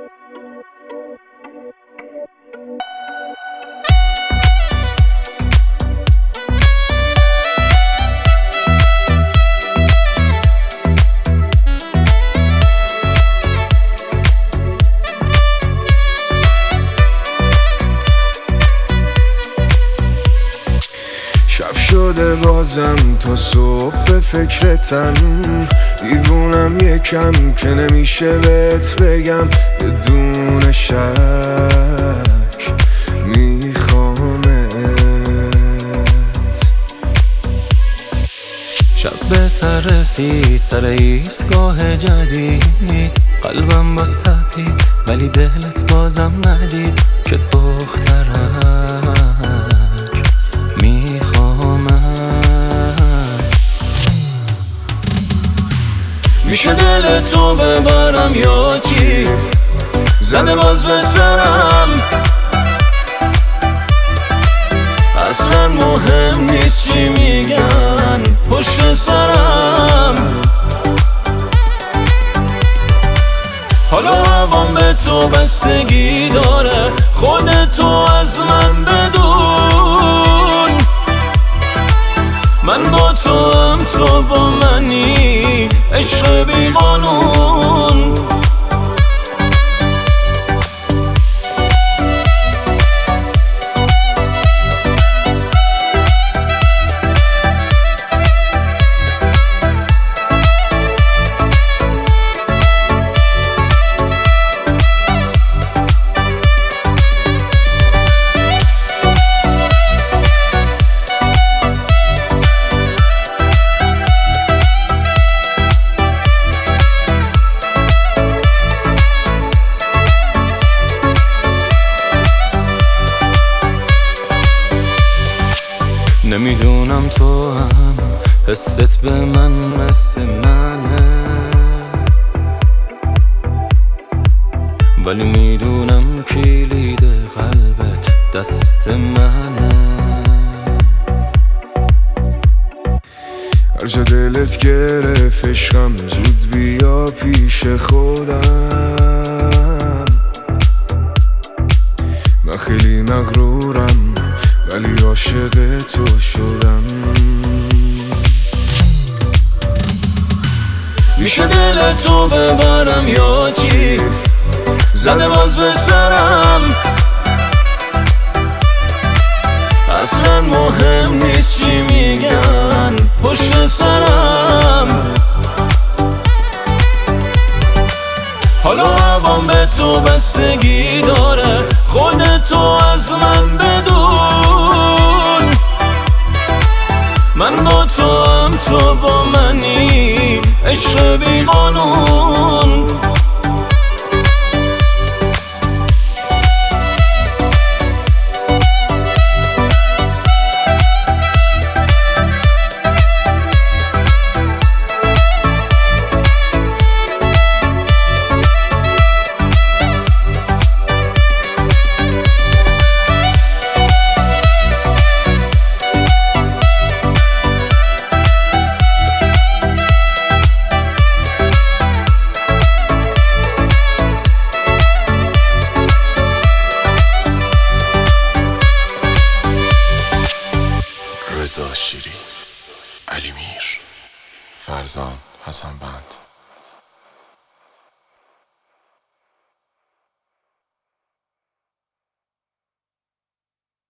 شب شده بازم تا صبح به فکرتم، دیوونم یکم که نمیشه بهت بگم بدون شک میخوامت. شب به سر رسید سر ایستگاه جدید، قلبم باز تپید ولی دلت بازم ندید که دخترک میشه دل تو ببرم یا چی؟ زده باز به سرم، اصلا مهم نیست چی میگن پشت سرم. حالا هوام به تو بستگی داره، خودتو از من بدون. من با تو هم تو با منی، عشق بی قانون. نمیدونم تو هم حست به من مثل منه، ولی میدونم کلید قلبت دست منه. هر جا دلت گرفت عشقم زود بیا پیش خودم. من خیلی مغرورم ولی عاشق تو شدم. میشه دل تو ببرم یا چی؟ زده باز به سرم، اصلا مهم نیست چی میگن پشت سرم. حالا هوام به تو بستگی داره، خودتو از من بدون. من با تو هم تو با منی، عشق بی قانون. رضا شیری، علی میر، فرزان حسن بند.